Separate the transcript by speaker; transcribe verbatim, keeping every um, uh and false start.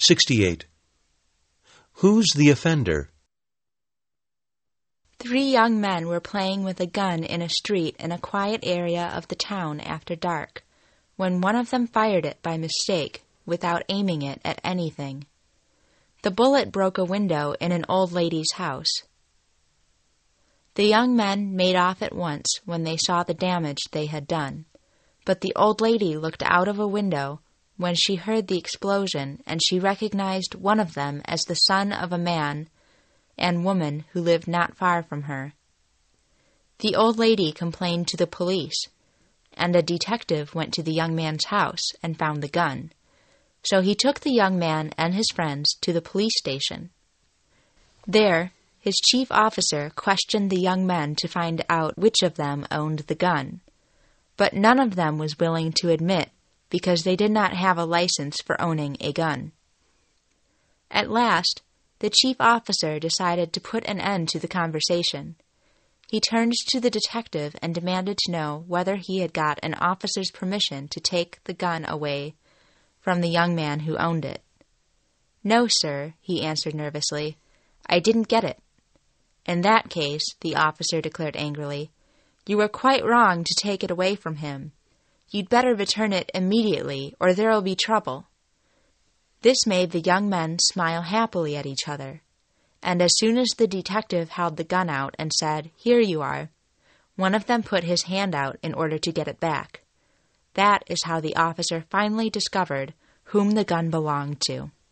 Speaker 1: sixty-eight. Who's the offender?
Speaker 2: Three young men were playing with a gun in a street in a quiet area of the town after dark, when one of them fired it by mistake, without aiming it at anything. The bullet broke a window in an old lady's house. The young men made off at once when they saw the damage they had done, but the old lady looked out of a window when she heard the explosion, and she recognized one of them as the son of a man and woman who lived not far from her. The old lady complained to the police, and a detective went to the young man's house and found the gun. So he took the young man and his friends to the police station. There, his chief officer questioned the young men to find out which of them owned the gun, but none of them was willing to admit because they did not have a license for owning a gun. At last, the chief officer decided to put an end to the conversation. He turned to the detective and demanded to know whether he had got an officer's permission to take the gun away from the young man who owned it. "No, sir," he answered nervously. "I didn't get it." "In that case," the officer declared angrily, "you were quite wrong to take it away from him. You'd better return it immediately, or there'll be trouble." This made the young men smile happily at each other, and as soon as the detective held the gun out and said, "Here you are," one of them put his hand out in order to get it back. That is how the officer finally discovered whom the gun belonged to.